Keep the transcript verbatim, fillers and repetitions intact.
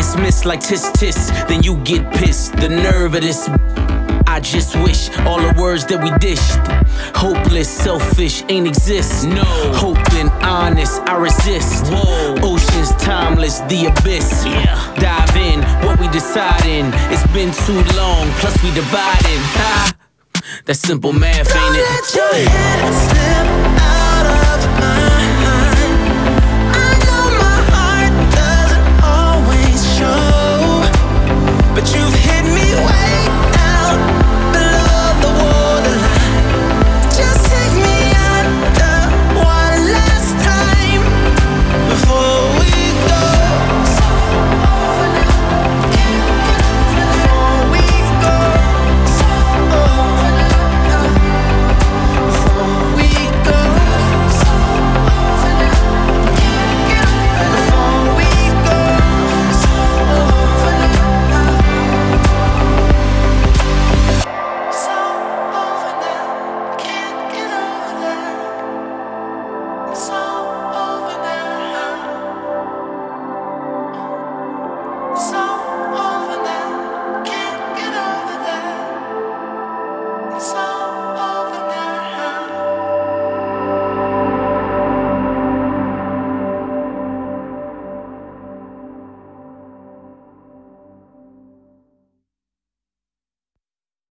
dismissed like tis tis, then you get pissed. The nerve of this. I just wish all the words that we dished. Hopeless, selfish, ain't exist. No. Hoping, honest, I resist. Whoa. Oceans timeless, the abyss. Yeah. Dive in, what we deciding. It's been too long, plus we dividing. Ha. That's simple math, ain't it? Don't let your head slip